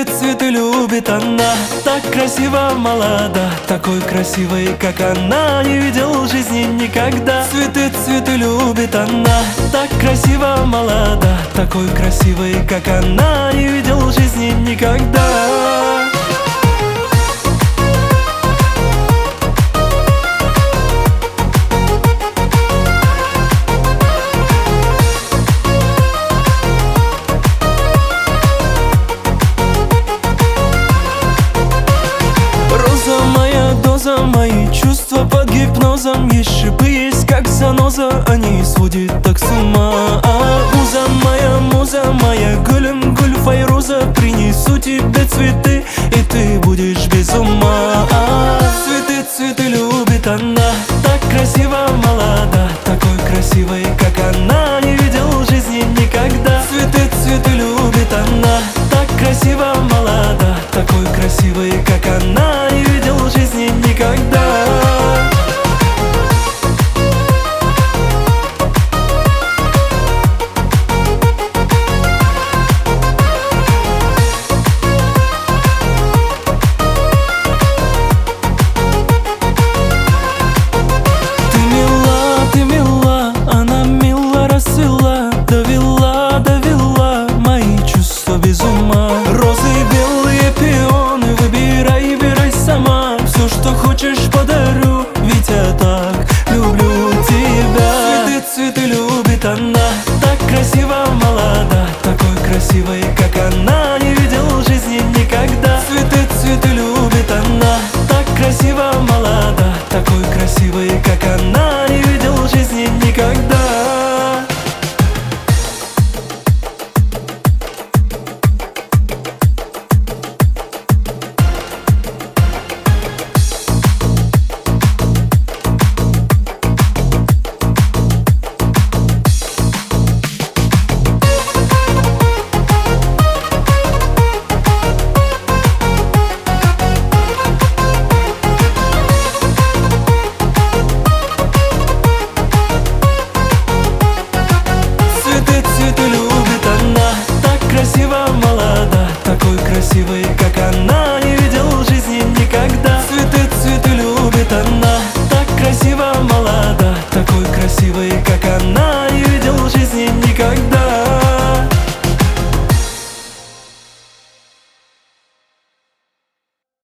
цветы любит она. Так красиво молода, такой красивой, как она, не видел в жизни никогда. Цветы любит она. Так красиво молода, такой красивой, как она, не видел в жизни никогда. Доза, мои чувства под гипнозом. Есть шипы, есть как заноза, они сводят так с ума. Муза моя, гулем, гуль, файруза, принесу тебе цветы.